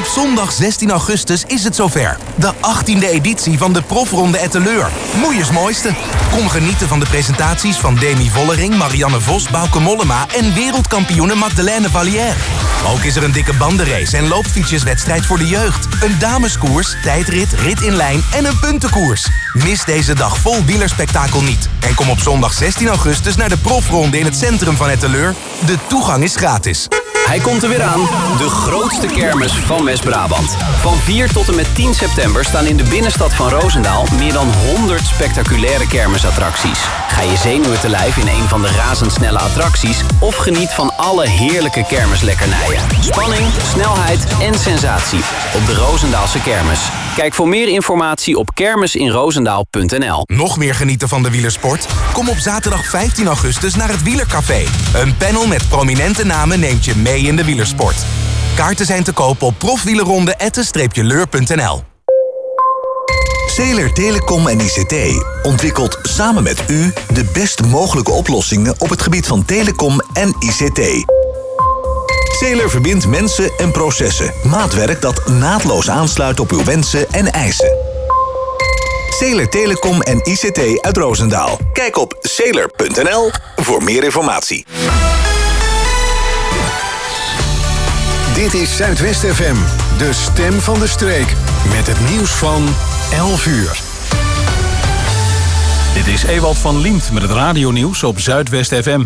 Op zondag 16 augustus is het zover. De 18e editie van de Profronde Etteleur. Moeiers mooiste. Kom genieten van de presentaties van Demi Vollering, Marianne Vos, Bauke Mollema en wereldkampioene Magdalene Vallière. Ook is er een dikke bandenrace en loopfietsjeswedstrijd voor de jeugd. Een dameskoers, tijdrit, rit in lijn en een puntenkoers. Mis deze dag vol wielerspektakel niet. En kom op zondag 16 augustus naar de Profronde in het centrum van Etteleur. De toegang is gratis. Hij komt er weer aan, de grootste kermis van West-Brabant. Van 4 tot en met 10 september staan in de binnenstad van Roosendaal meer dan 100 spectaculaire kermisattracties. Ga je zenuwen te lijf in een van de razendsnelle attracties of geniet van alle heerlijke kermislekkernijen. Spanning, snelheid en sensatie op de Roosendaalse kermis. Kijk voor meer informatie op kermisinroosendaal.nl. Nog meer genieten van de wielersport? Kom op zaterdag 15 augustus naar het Wielercafé. Een panel met prominente namen neemt je mee in de wielersport. Kaarten zijn te koop op profwielerronde@leur.nl. Zeeler Telecom en ICT ontwikkelt samen met u de best mogelijke oplossingen op het gebied van telecom en ICT. Zeeler verbindt mensen en processen. Maatwerk dat naadloos aansluit op uw wensen en eisen. Zeeler Telecom en ICT uit Roosendaal. Kijk op zeeler.nl voor meer informatie. Dit is Zuidwest FM, de stem van de streek. Met het nieuws van 11 uur. Dit is Ewald van Liemt met het radionieuws op Zuidwest FM.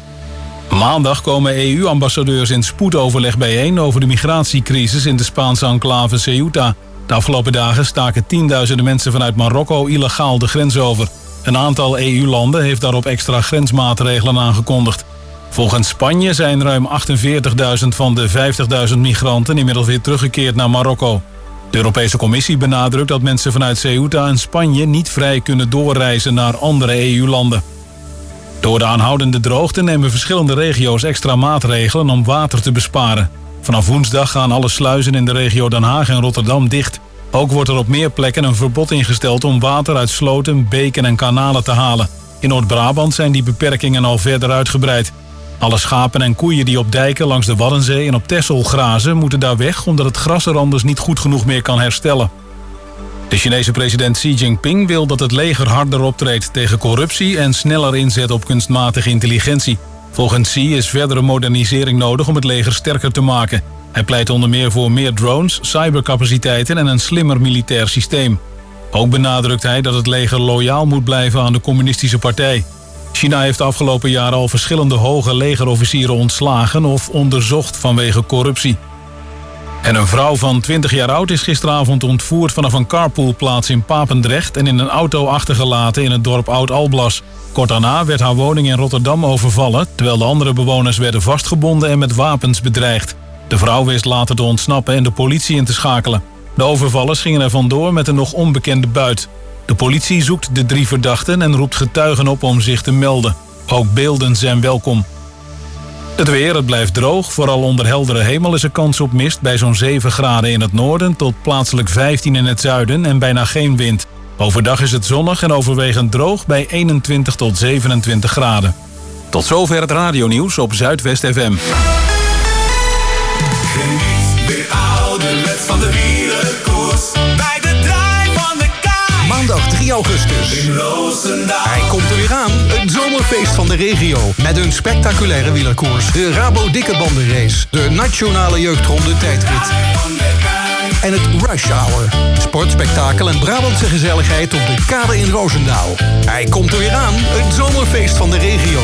Maandag komen EU-ambassadeurs in spoedoverleg bijeen over de migratiecrisis in de Spaanse enclave Ceuta. De afgelopen dagen staken tienduizenden mensen vanuit Marokko illegaal de grens over. Een aantal EU-landen heeft daarop extra grensmaatregelen aangekondigd. Volgens Spanje zijn ruim 48.000 van de 50.000 migranten inmiddels weer teruggekeerd naar Marokko. De Europese Commissie benadrukt dat mensen vanuit Ceuta en Spanje niet vrij kunnen doorreizen naar andere EU-landen. Door de aanhoudende droogte nemen verschillende regio's extra maatregelen om water te besparen. Vanaf woensdag gaan alle sluizen in de regio Den Haag en Rotterdam dicht. Ook wordt er op meer plekken een verbod ingesteld om water uit sloten, beken en kanalen te halen. In Noord-Brabant zijn die beperkingen al verder uitgebreid. Alle schapen en koeien die op dijken langs de Waddenzee en op Texel grazen moeten daar weg omdat het gras er anders niet goed genoeg meer kan herstellen. De Chinese president Xi Jinping wil dat het leger harder optreedt tegen corruptie en sneller inzet op kunstmatige intelligentie. Volgens Xi is verdere modernisering nodig om het leger sterker te maken. Hij pleit onder meer voor meer drones, cybercapaciteiten en een slimmer militair systeem. Ook benadrukt hij dat het leger loyaal moet blijven aan de communistische partij. China heeft de afgelopen jaren al verschillende hoge legerofficieren ontslagen of onderzocht vanwege corruptie. En een vrouw van 20 jaar oud is gisteravond ontvoerd vanaf een carpoolplaats in Papendrecht en in een auto achtergelaten in het dorp Oud-Alblas. Kort daarna werd haar woning in Rotterdam overvallen, terwijl de andere bewoners werden vastgebonden en met wapens bedreigd. De vrouw wist later te ontsnappen en de politie in te schakelen. De overvallers gingen er vandoor met een nog onbekende buit. De politie zoekt de 3 verdachten en roept getuigen op om zich te melden. Ook beelden zijn welkom. Het weer, het blijft droog. Vooral onder heldere hemel is er kans op mist bij zo'n 7 graden in het noorden tot plaatselijk 15 in het zuiden en bijna geen wind. Overdag is het zonnig en overwegend droog bij 21 tot 27 graden. Tot zover het radionieuws op Zuidwest FM. Geniet weer ouderwets van de wielerkoers bij de Draai van de Kaai. Maandag 3 augustus. In Roosendaal. Hij komt er weer aan. Het zomerfeest van de regio. Met een spectaculaire wielerkoers. De Rabo Dikke Bandenrace. De Nationale Jeugdronde tijdrit. En het Rush Hour. Sportspektakel en Brabantse gezelligheid op de kade in Roosendaal. Hij komt er weer aan. Het zomerfeest van de regio.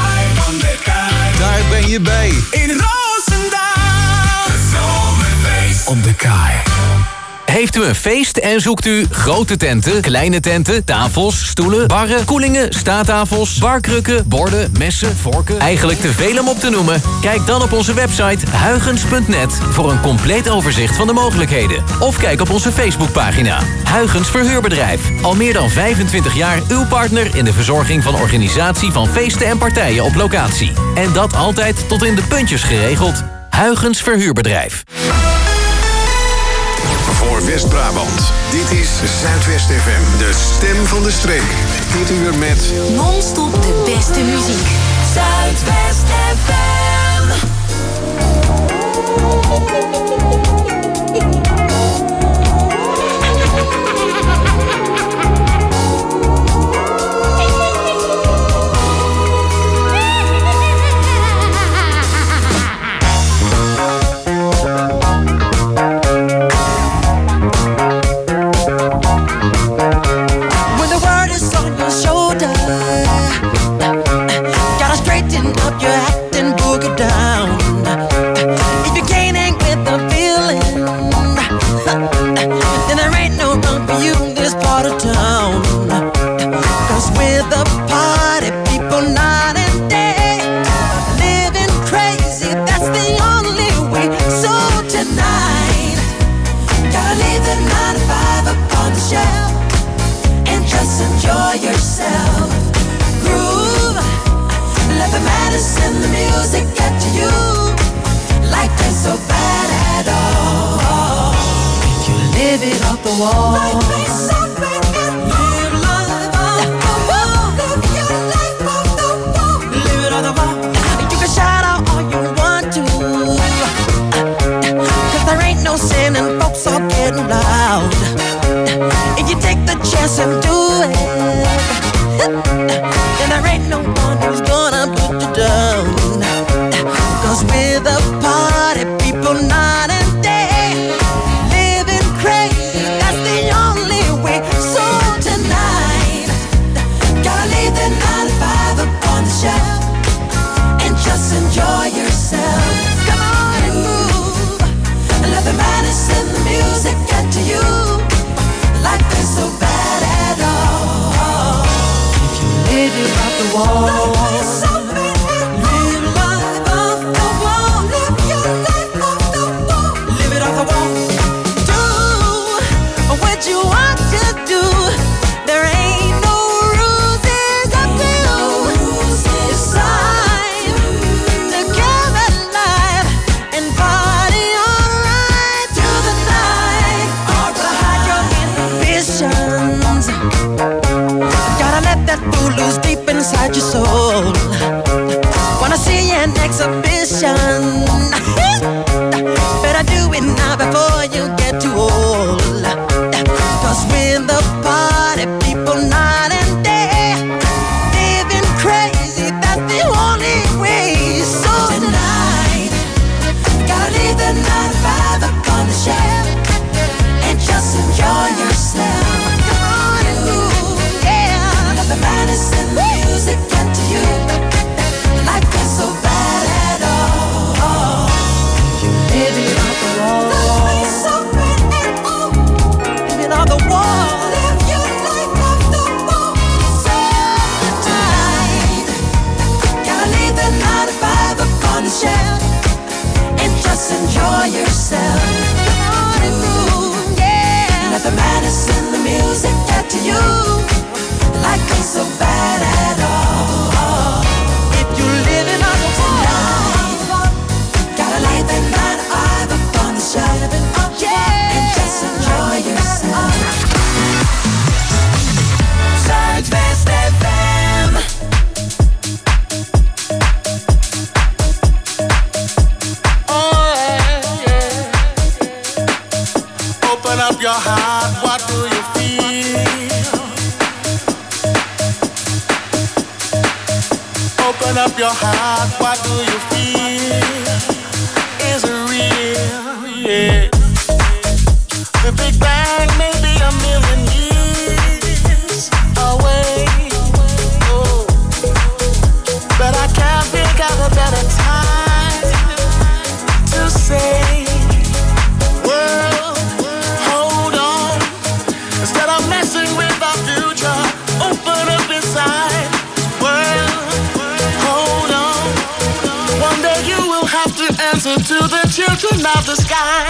Daar ben je bij. In Roosendaal. Het zomerfeest Op de kaai. Heeft u een feest en zoekt u grote tenten, kleine tenten, tafels, stoelen, barren, koelingen, staattafels, barkrukken, borden, messen, vorken? Eigenlijk te veel om op te noemen? Kijk dan op onze website huygens.net voor een compleet overzicht van de mogelijkheden. Of kijk op onze Facebookpagina. Huygens Verhuurbedrijf. Al meer dan 25 jaar uw partner in de verzorging van organisatie van feesten en partijen op locatie. En dat altijd tot in de puntjes geregeld. Huygens Verhuurbedrijf. Voor West-Brabant. Dit is Zuidwest FM, de stem van de streek. Dit uur met non-stop de beste muziek. Zuidwest FM. live it off the wall. Live life off the wall. Live your life off the wall. Live it off the wall. You can shout out all you want to, 'cause there ain't no sin and folks are getting loud. If you take the chance and do it, then there ain't no one who's gonna put you down. 'Cause we're the party people night and day, living crazy, that's the only way. So tonight, gotta leave the 9 to 5 up on the shelf and just enjoy yourself. Come on and move, let the madness and the music get to you. Life ain't so bad at all if you live it off the wall. Life ain't so bad at all. Live life off the wall. Live your life off the wall. Live it off the wall. Do what you want to do. There ain't no rules, it's up to you. It's time to come alive and party alright through the night. Hide your inhibitions. Gotta let that fool loose deep inside your soul. Wanna see an exhibition? Better do it now before you get too old. 'Cause we're the party people night and day, living crazy, that's the only way. So tonight, gotta leave the 9 to 5 up on the shelf and just enjoy yourself. Come on and move, yeah. Let the madness and the music get to you. Life ain't so bad at all. You live it off the wall. Life ain't so bad at all. Live it off the wall. Live your life off the wall. So tonight, gotta leave the 9 to 5 up on the shelf and just enjoy yourself. Come on and move, yeah. Let the madness and the music get to you. Life ain't so bad at all if you live it on the wall. Gotta leave the 9 to 5 up on the shelf, yeah, and just enjoy yourself. Zuidwest FM. Open up your heart, what do you feel? Open up your heart, what do you feel? Is it real? Yeah. The Big Bang may be a million years away. Oh. But I can't think of a better time to say, world, hold on. Instead of messing with our future, open up inside. World, hold on. One day you will have to answer to the children of the sky.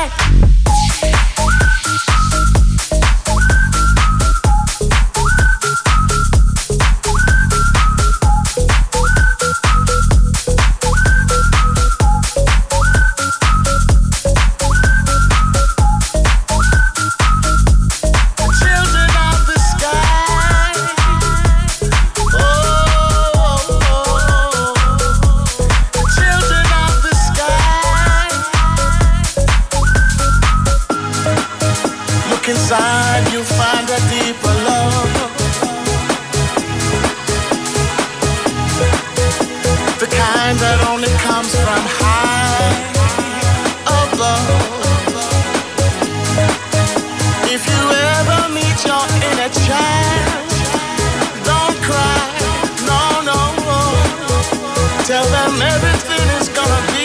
Children of the sky. Oh, children of the sky. Look inside, you'll find a deeper love. The kind that only comes from high above. If you ever meet your inner child, don't cry, no, no. Tell them everything is gonna be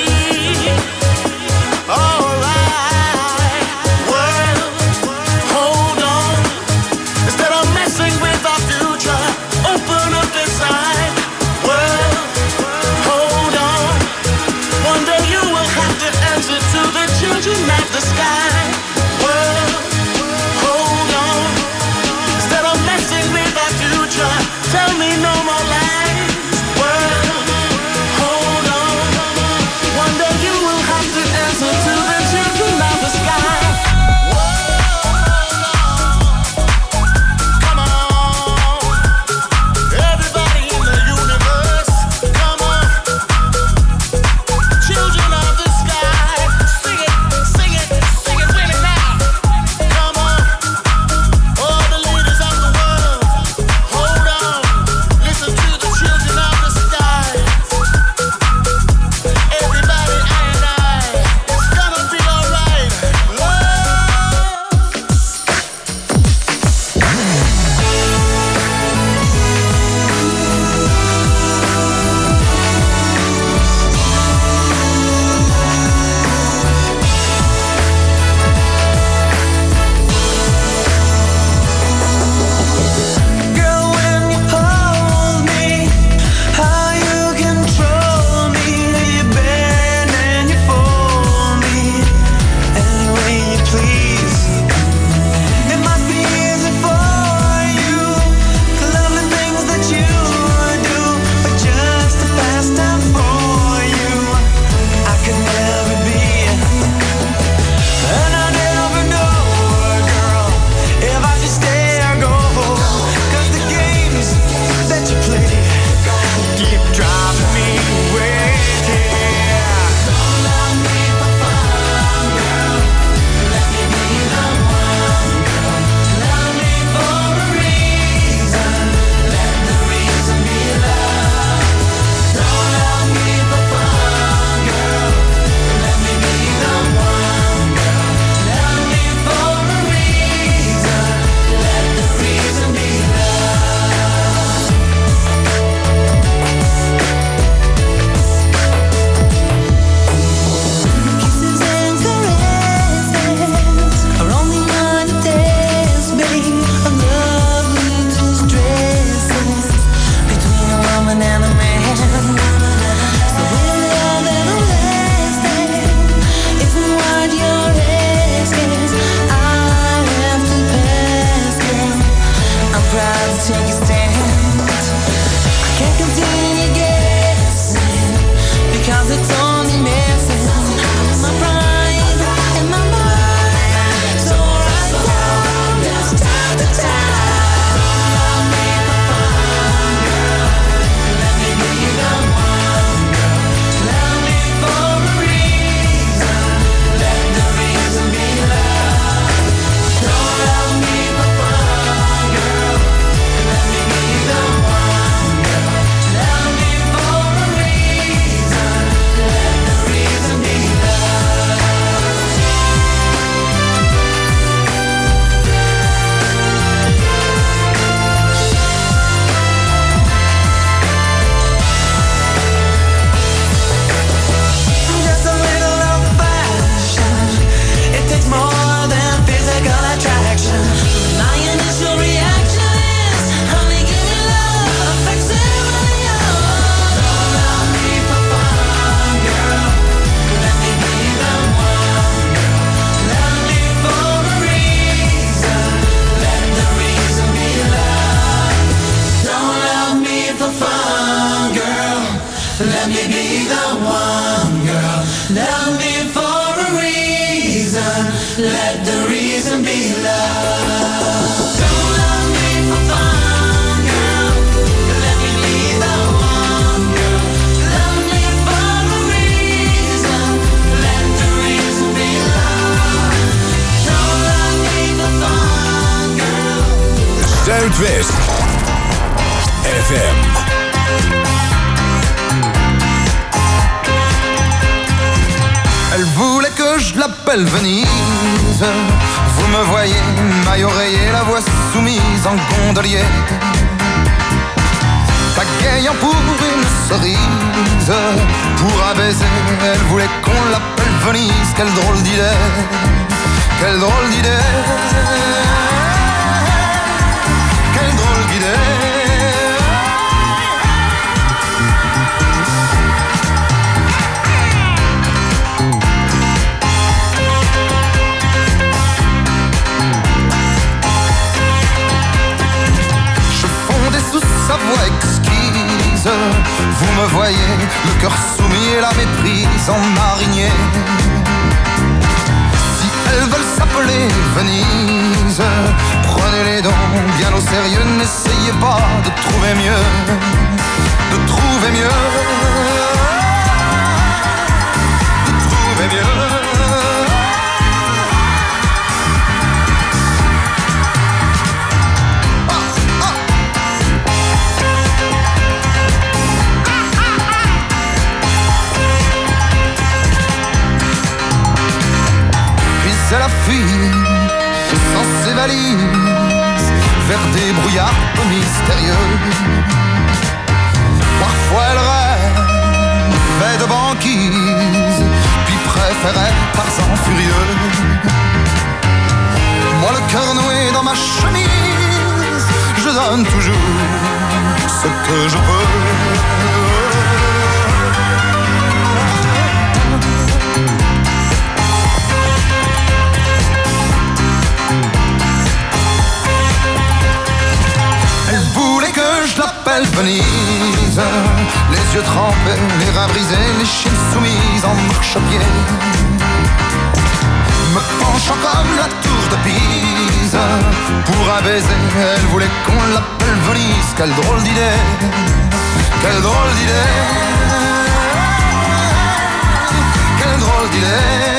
alright. World, hold on. Instead of messing with our future, open up inside. World, hold on. One day you will have to answer to the children of the sky. World, hold on. Instead of let the reason be love. Don't love me for fun, girl, let me be the one, girl. Love me for a reason, let the reason be love. Don't love me for fun, girl. Zuidwest FM. Elle voulait que je l'appelle Venise. Vous me voyez, maille oreiller, la voix soumise en gondolier, pagayant pour une cerise. Pour un baiser, elle voulait qu'on l'appelle Venise. Quelle drôle d'idée, quelle drôle d'idée, quelle drôle d'idée. Sa voix exquise, vous me voyez, le cœur soumis et la méprise en marinier. Si elles veulent s'appeler Venise, prenez-les donc bien au sérieux, n'essayez pas de trouver mieux, de trouver mieux, de trouver mieux. C'est la fuite sans ses valises vers des brouillards peu mystérieux. Parfois elle rêvait de banquise, puis préférait Tarzan furieux. Moi le cœur noué dans ma chemise, je donne toujours ce que je peux. Je l'appelle Venise, les yeux trempés, les reins brisés, les chines soumises en marche-pied. Me penchant comme la tour de Pise, pour un baiser, elle voulait qu'on l'appelle Venise. Quelle drôle d'idée, quelle drôle d'idée, quelle drôle d'idée.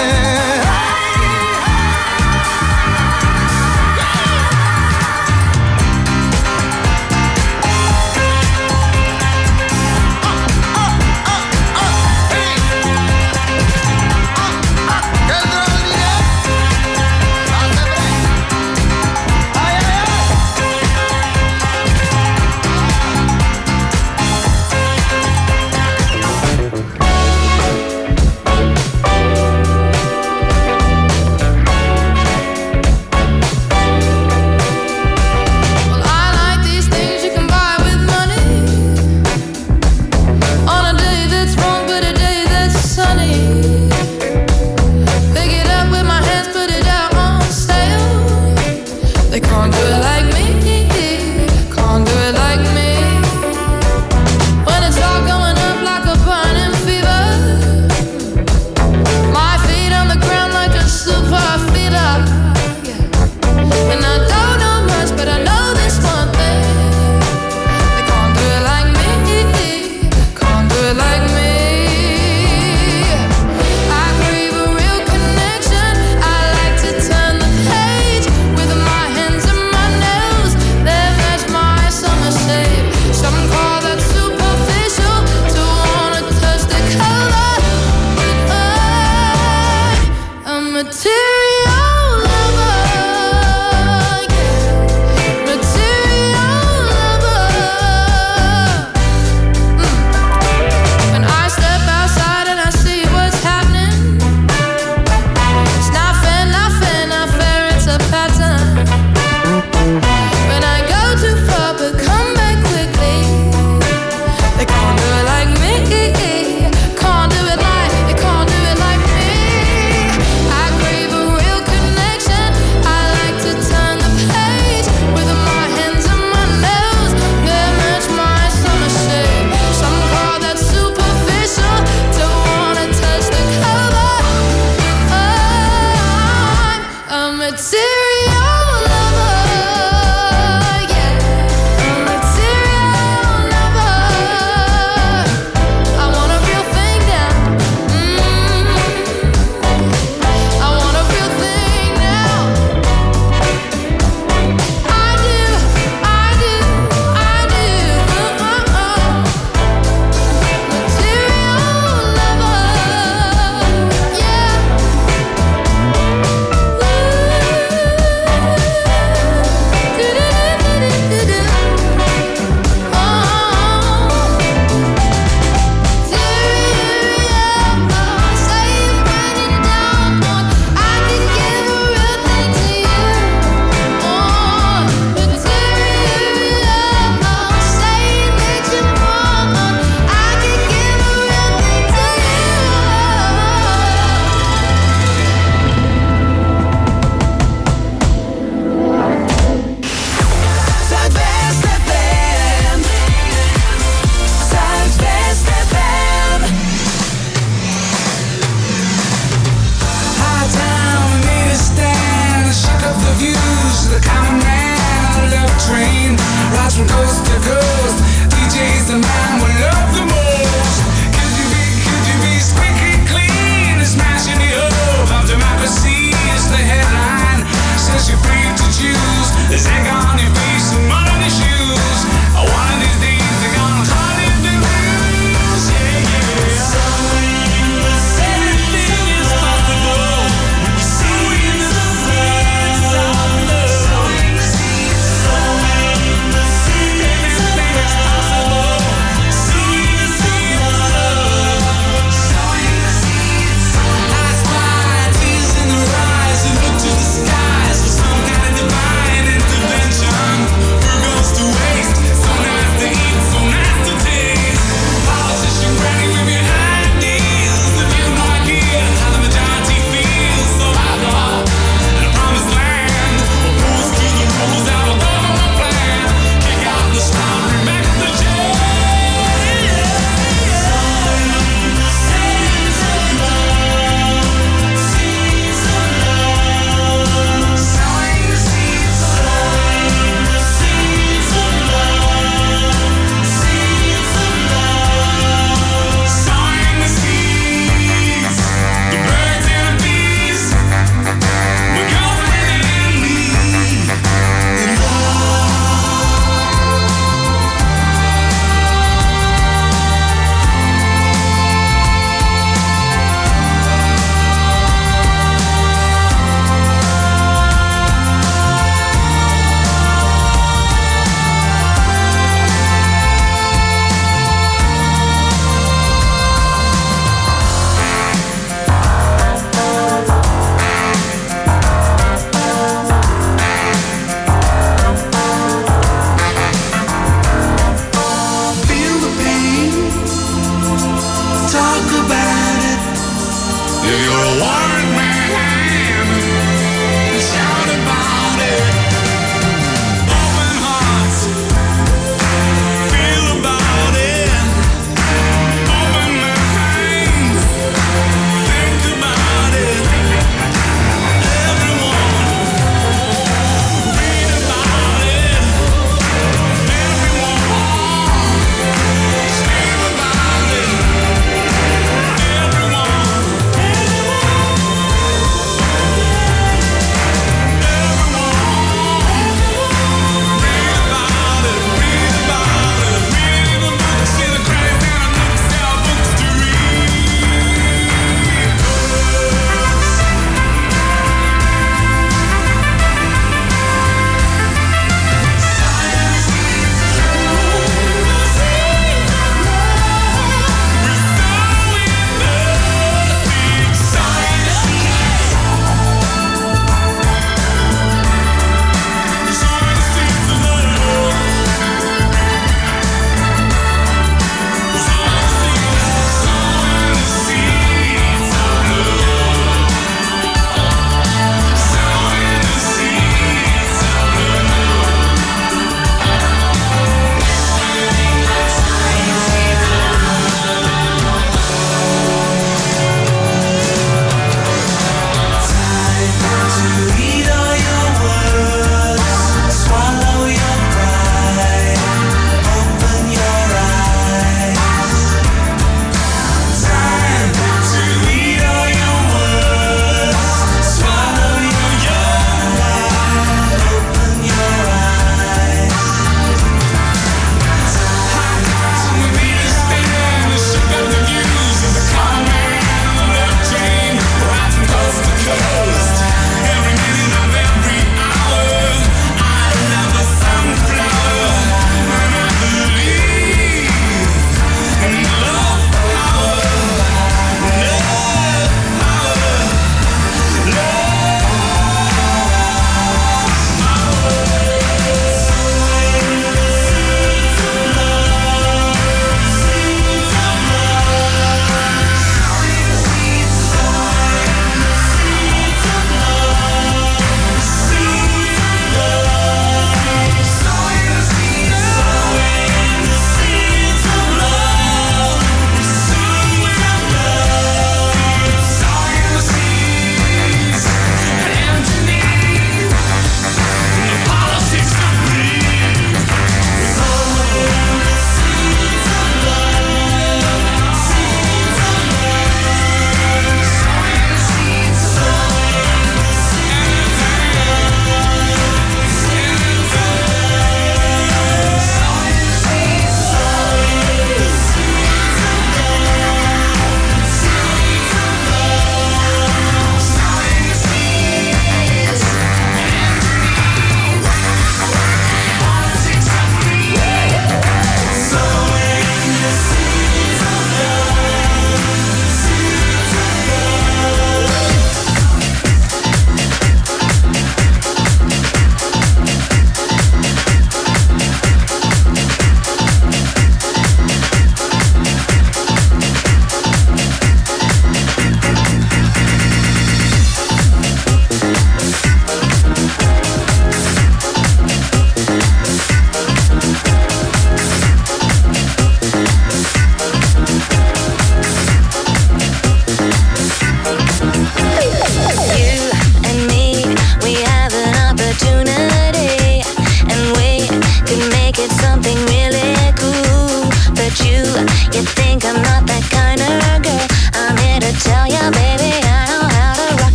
Can't do it like me. I crave a real connection.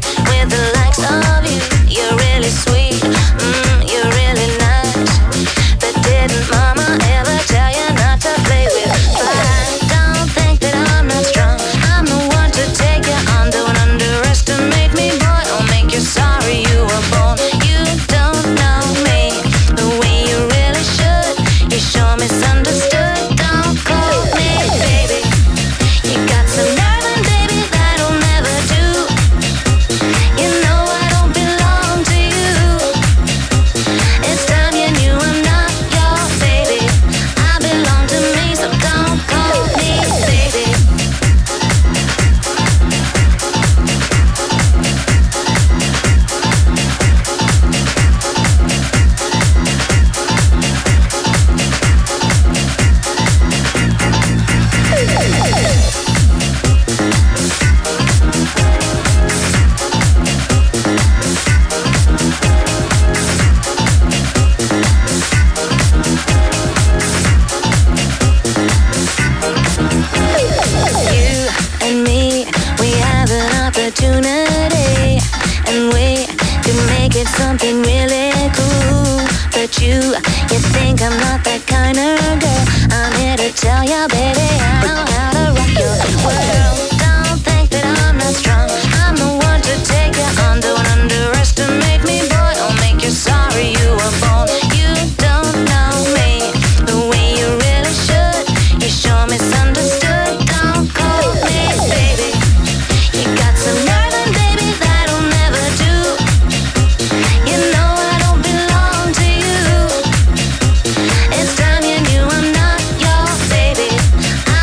with the likes of you. You're really sweet, you're really nice. But didn't mama ever tell you not to play with fire? Don't think that I'm not strong. I'm the one to take you on. Don't underestimate me, boy. I'll make you sorry you were born. You don't know me the way you really should. You sure misunderstood. Don't call me baby. You got some nerve and baby that'll never do. You know I don't belong to you. It's time you knew I'm not your baby. I belong to me, so don't call me baby. You and me, we have an opportunity, and we can make it something really cool. But you think I'm not that kind of girl. I'm here to tell you, baby, I know how to rock your world. Don't think that I'm not strong. I'm the one to take you on. Don't underestimate me, boy. I'll make you sorry you were born. You don't know me the way you really should. You sure misunderstood. Don't call me baby. You got some nerve and baby that'll never do. You know I don't belong to you. It's time you knew I'm not your baby. I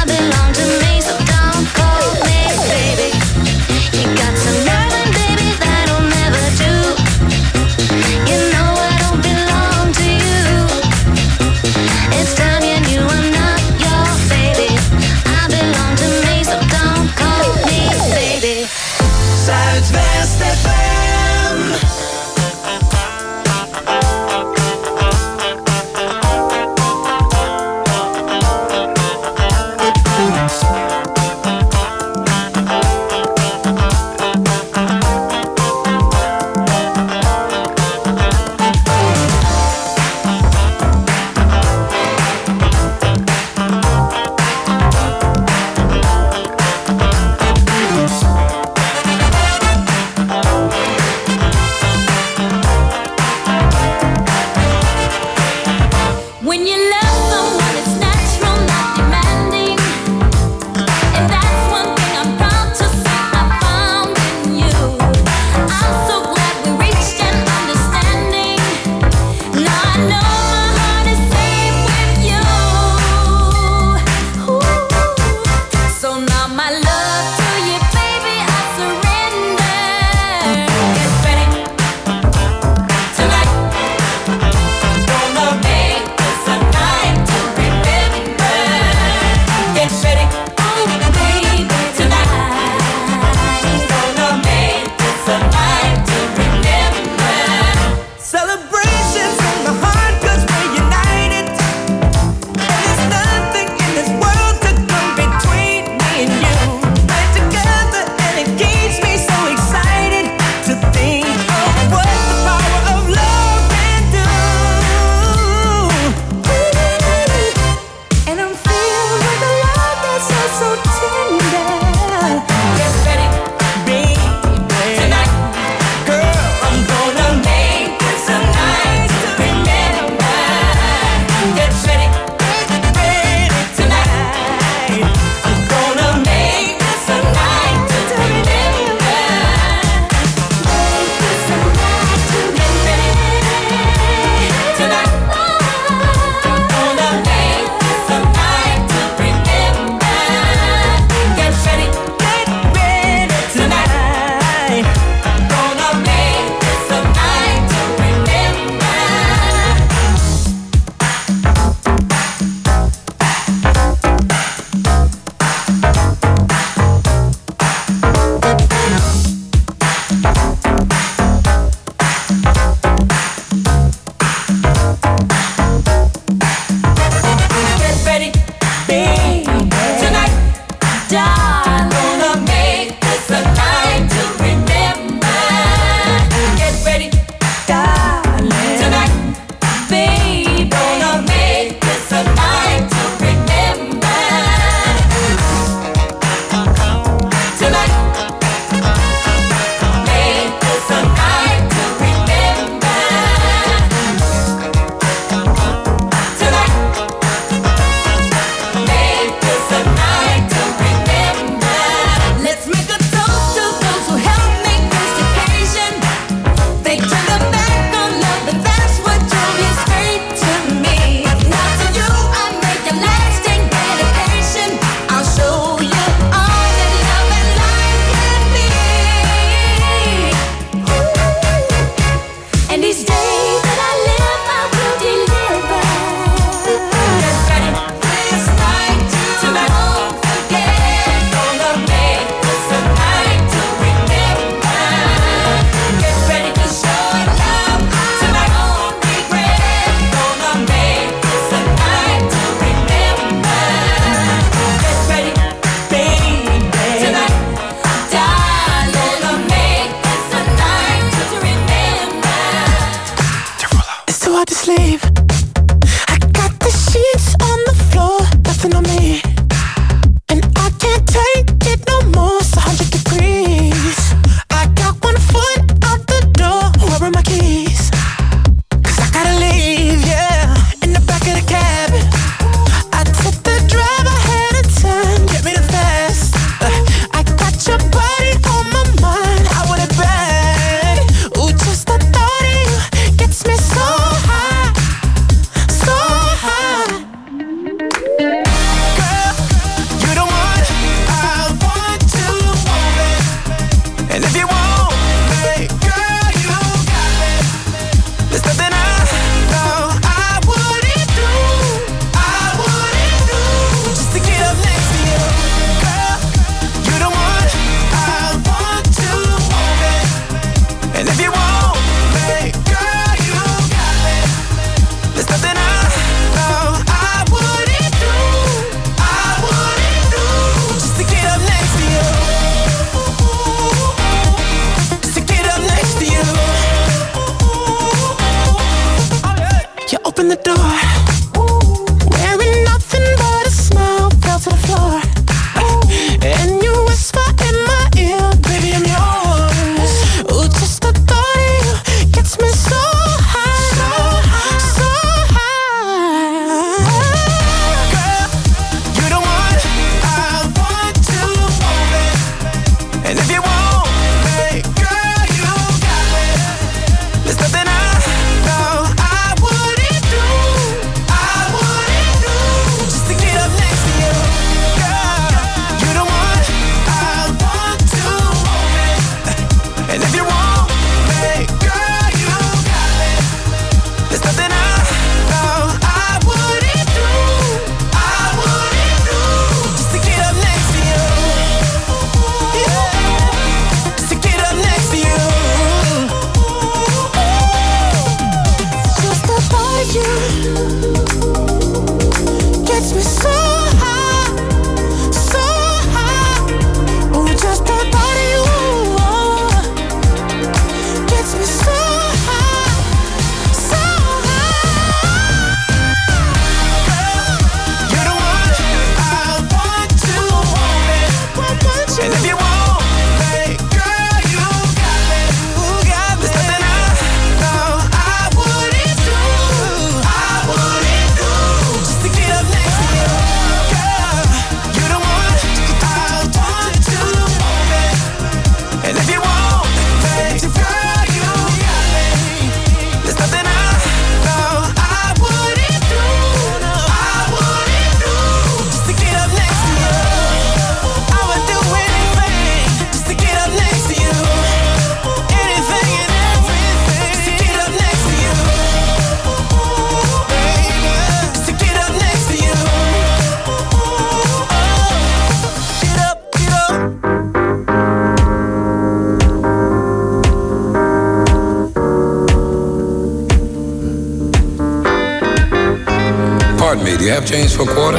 Pardon me, do you have change for a quarter?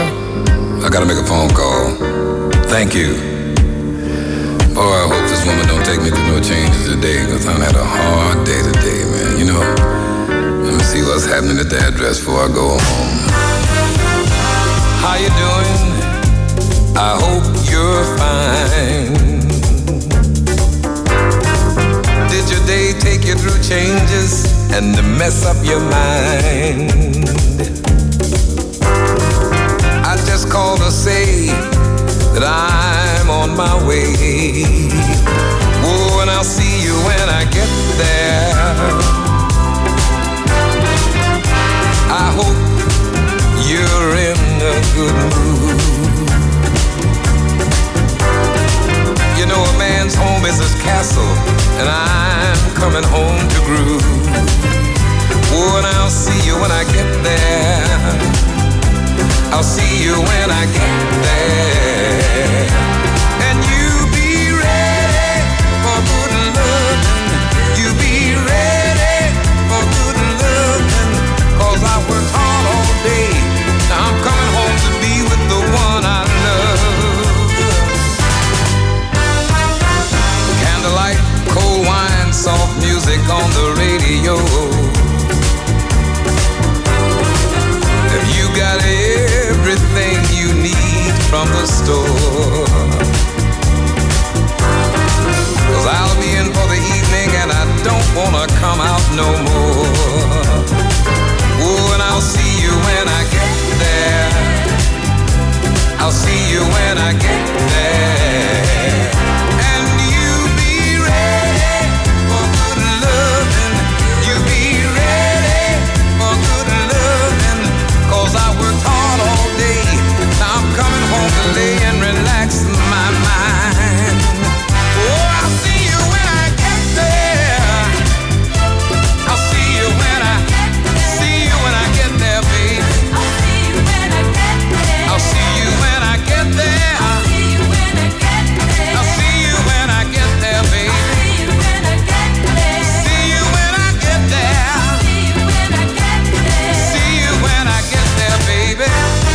I gotta make a phone call. Thank you. Boy, I hope this woman don't take me through no changes today, because I've had a hard day today, man. You know, let me see what's happening at the address before I go home. How you doing? I hope you're fine. Did your day take you through changes and to mess up your mind? I just called to say that I'm on my way. Oh, and I'll see you when I get there. I hope you're in a good mood. You know, a man's home is his castle, and I'm coming home to groove. when I get there. I'll see you when I get there. And you be ready for good loving. You be ready for good loving. 'Cause I worked hard all day. Now I'm coming home to be with the one I love. Candlelight, cold wine, soft music on the radio. Have you got everything you need from the store? 'Cause I'll be in for the evening and I don't wanna come out no more. Oh, and I'll see you when I get there. I'll see you when I get there. And you be ready for good loving. You be ready for good loving. 'Cause I worked hard all day. Now I'm coming home to lay and relax my mind. Oh, I'll see you when I get there. I'll see you when I get there, baby. I'll see you when I get there. I'll see you when I get there. I'll see you when I get there. I'll see you when I get there, baby. See you when I get there. See you when I get there. See you when I get there. See you when I get there, baby.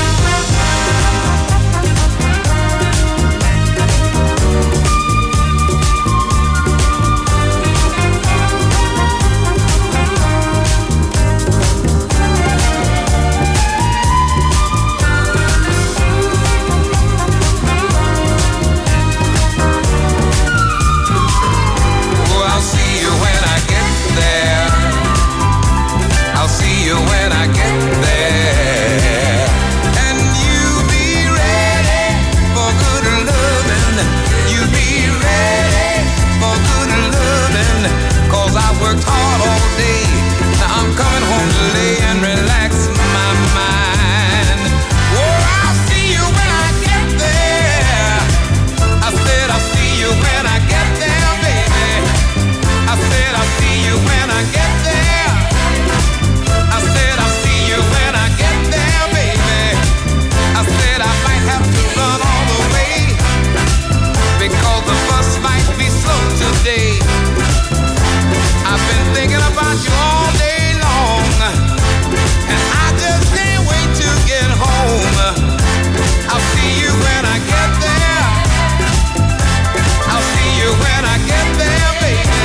When I get there, and you be ready for good loving. You be ready for good loving. 'Cause I worked hard all day. Now I'm coming home to lay and relax my mind. Oh, I'll see you when I get there. I said I'll see you when I get there, baby. I said I'll see you when I get there. I said I'll see you when I get there, baby. I said I might have to run all the way, because the bus might be slow today. I've been thinking about you all day long, and I just can't wait to get home. I'll see you when I get there. I'll see you when I get there, baby.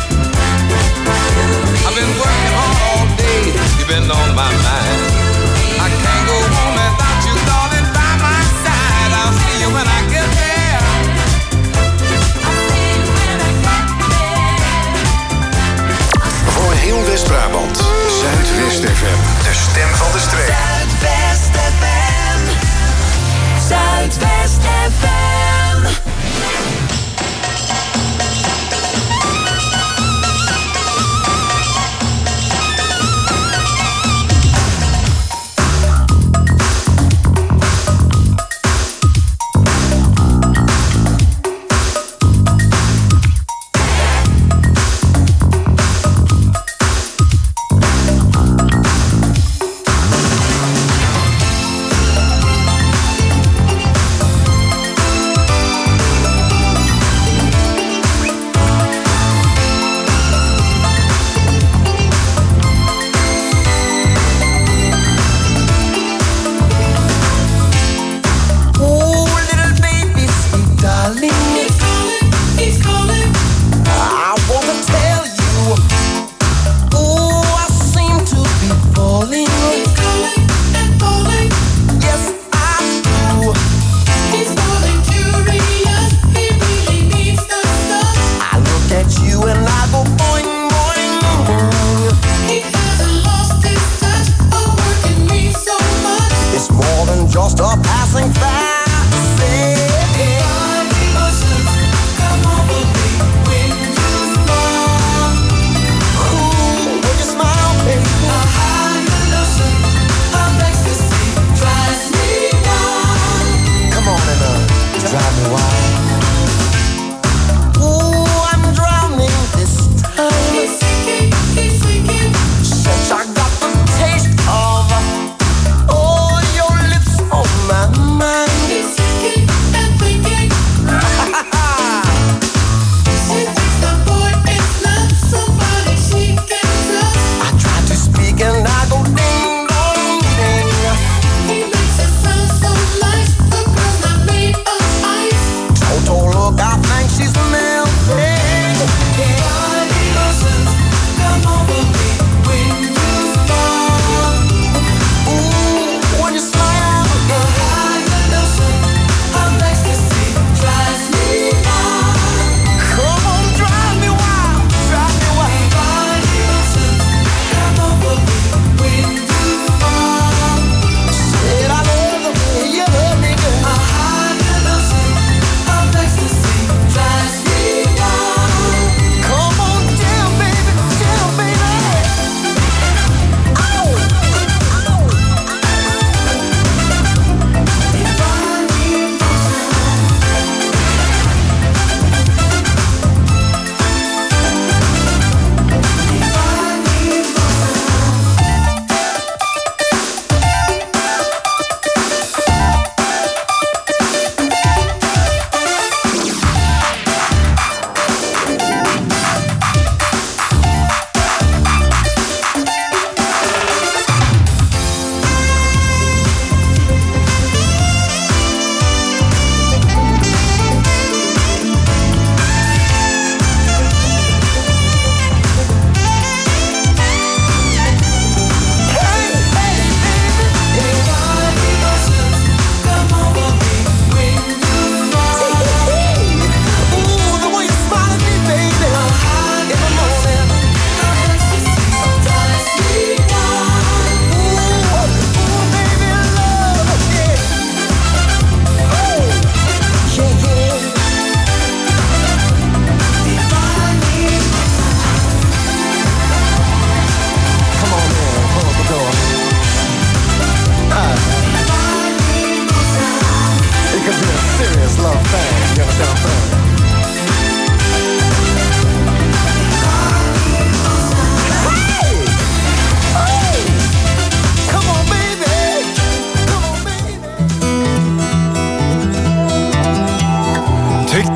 I've been working hard all day. You've been on my mind. I can't go home without you, darling, by my side. I'll see you when I get there. I'll see you when I get there. Voor heel West-Brabant, Zuidwest FM. De stem van de streek. Zuidwest FM. Zuidwest FM.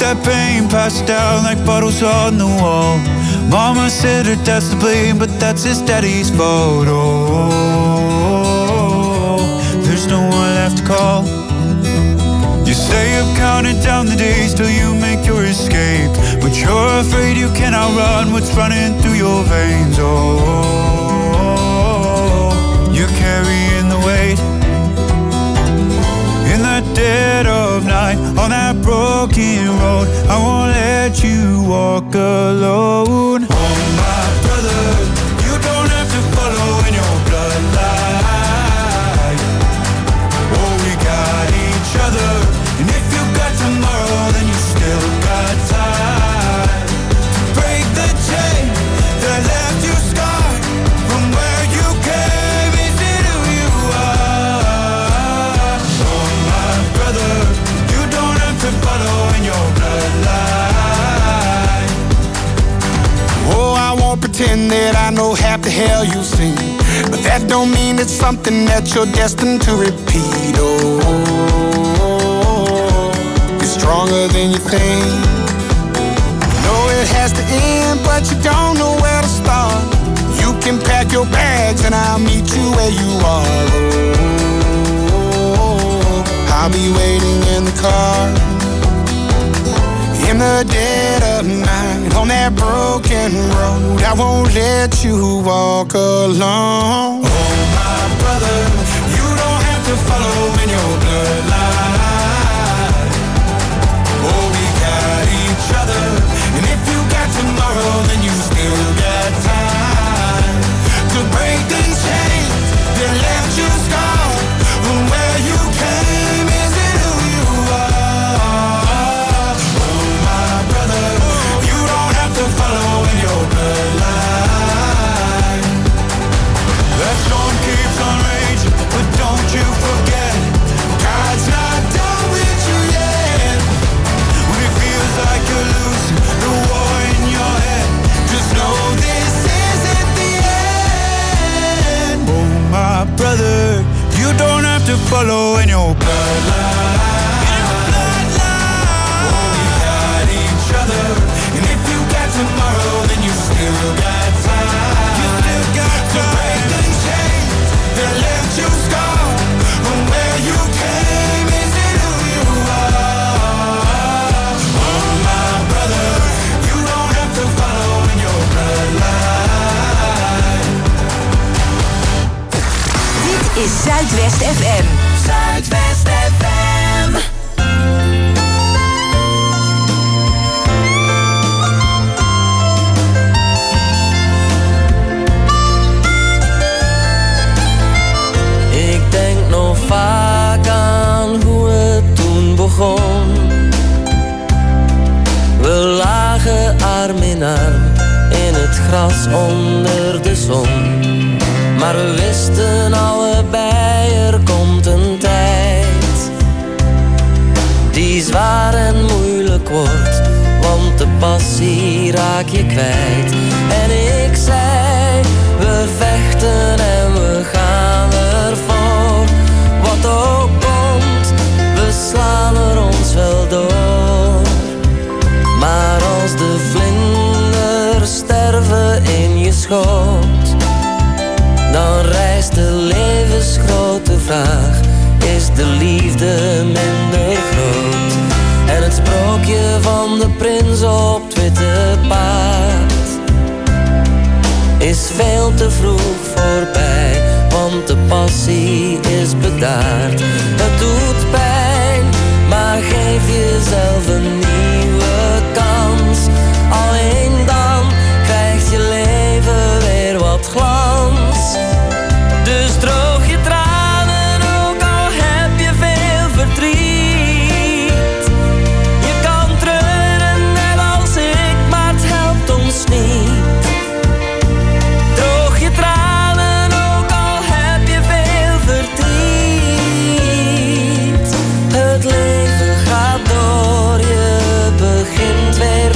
that pain, passed down like bottles on the wall. Mama said her dad's to blame, but that's his daddy's fault. Oh, there's no one left to call. You say you've counted down the days till you make your escape, but you're afraid you cannot run what's running through your veins. Oh, you're carrying the weight. In the dead of night, on that broken road, I won't let you walk alone. Oh my brother, you don't have to follow in your bloodline. Oh, we got each other, and if you got tomorrow, then you still got time to break the chain that left you scarred from where you came. Is it who you are? Oh my brother, you don't have to follow in your bloodline. Oh, I won't pretend that I know half the hell you've seen, but that don't mean it's something that you're destined to repeat. Oh, you're stronger than you think. Know it has to end, but you don't know where to start. You can pack your bags and I'll meet you where you are. Oh, I'll be waiting in the car. In the dead of night, on that broken road, I won't let you walk alone. Oh my brother, you don't have to follow in your bloodline. Oh, we got each other, and if you got tomorrow, then you still got time to break the chains that left you scarred from where you came. Is it who you are? Oh my brother, you don't have to follow in your bloodline. That storm keeps on raging, but don't you forget, God's not done with you yet. When it feels like you're losing the war in your head, just know this isn't the end. Oh my brother, you don't have to follow in your bloodline. Oh, we got each other, and if you got tomorrow, then you still got time. You still got to break the chains that left you scarred from where you came. Is it who you are? Oh my brother, you don't have to follow in your bloodline. Dit is Zuidwest FM. Zuidwest FM. Ik denk nog vaak aan hoe het toen begon. We lagen arm in arm in het gras onder de zon. Maar we wisten allebei, er komt een tijd die zwaar en moeilijk wordt, want de passie raak je kwijt. En ik zei, we vechten en we gaan ervoor. Wat ook komt, we slaan er ons wel door. Maar als de vlinders sterven in je schoot, dan rijst de levensgrote vraag, is de liefde minder groot? En het sprookje van de prins op het witte paard is veel te vroeg voorbij, want de passie is bedaard. Het doet pijn, maar geef jezelf een nieuwe kans. Alleen dan krijgt je leven weer wat glans. Dus droog je tranen, ook al heb je veel verdriet. Je kan treuren net als ik, maar het helpt ons niet. Droog je tranen, ook al heb je veel verdriet. Het leven gaat door, je begint weer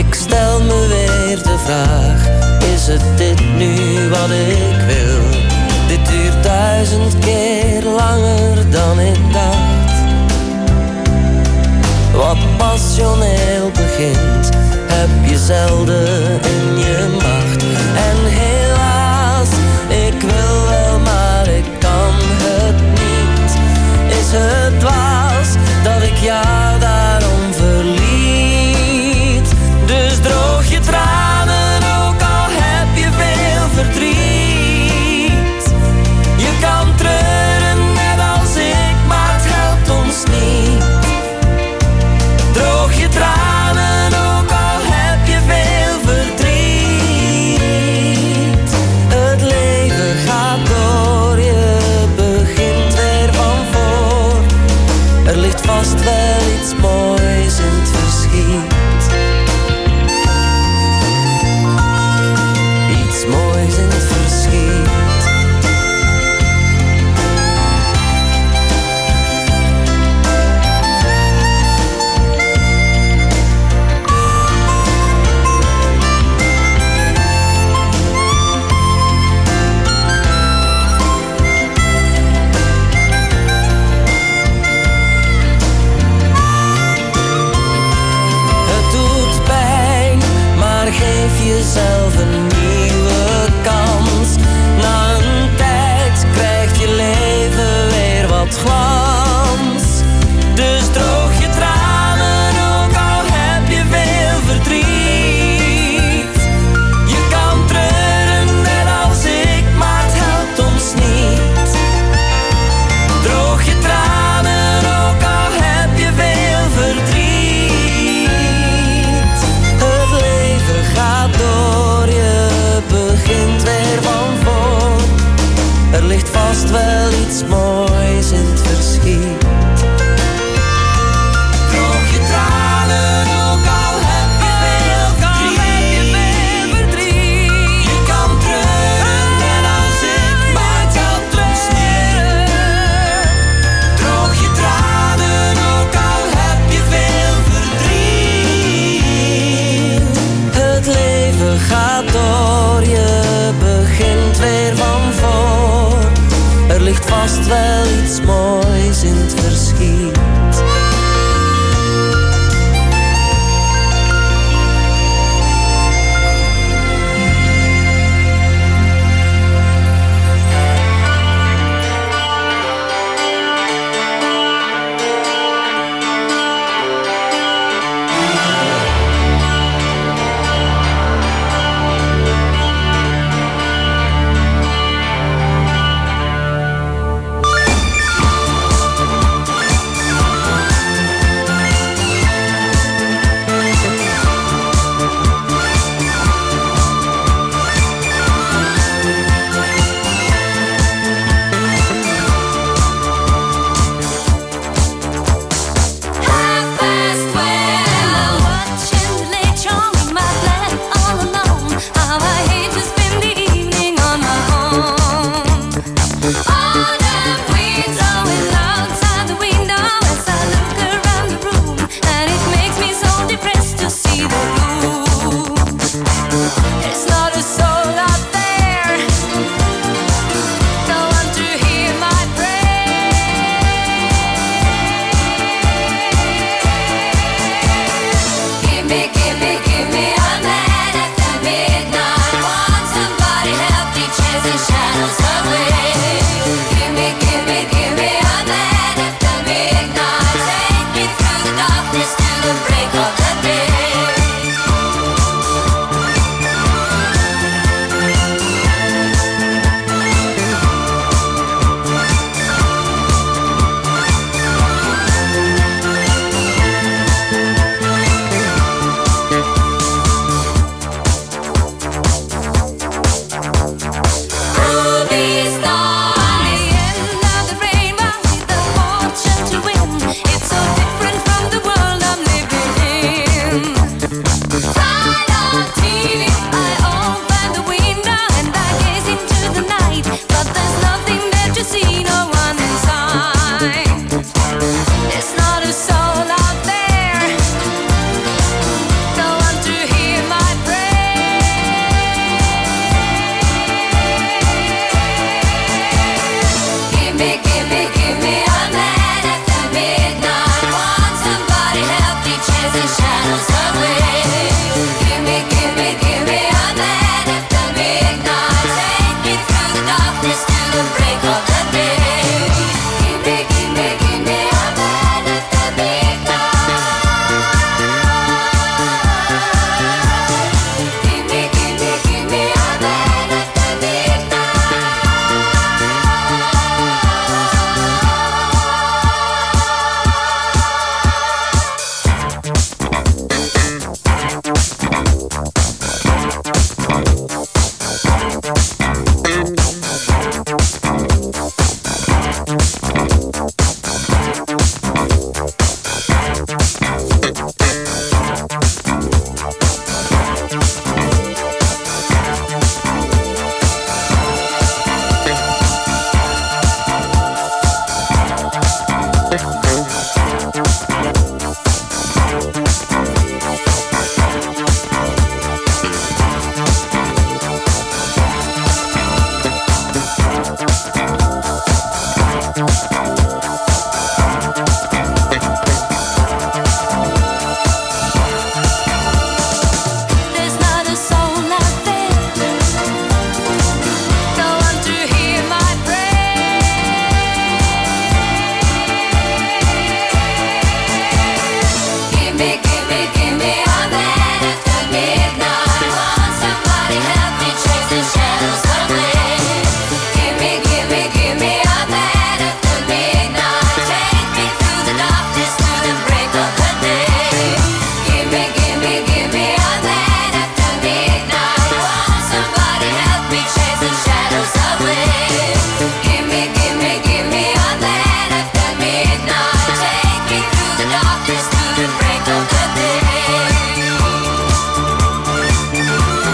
Ik stel me weer de vraag, is het dit nu wat ik wil? Dit duurt 1000 keer langer dan ik dacht. Wat passioneel begint, heb je zelden in je macht. En helaas, ik wil wel, maar ik kan het niet. Is het dwaas dat ik jou daarom verliet? Dus droog je tranen, ook al heb je veel verdriet. Je kan treuren net als ik, maar het helpt ons niet. Droog je tranen, ook al heb je veel verdriet. Het leven gaat door, je begint weer van voor. Er ligt vast wel iets moois in het verschiet. Iets moois in het verschiet. Geef jezelf een nieuwe kans. Na een tijd krijgt je leven weer wat glans. Dus droog je tranen, ook al heb je veel verdriet. Je kan treuren net als ik, maar het helpt ons niet. Droog je tranen, ook al heb je veel verdriet. Gaat door, je begint weer van voor. Er ligt vast wel iets moois in het verschiet. Droog je tranen, ook al heb je veel verdriet. Je kan treuren net als ik, maar het helpt ons niet. Droog je tranen, ook al heb je veel verdriet. Het leven gaat door, je begint weer van voor. Er ligt vast wel iets moois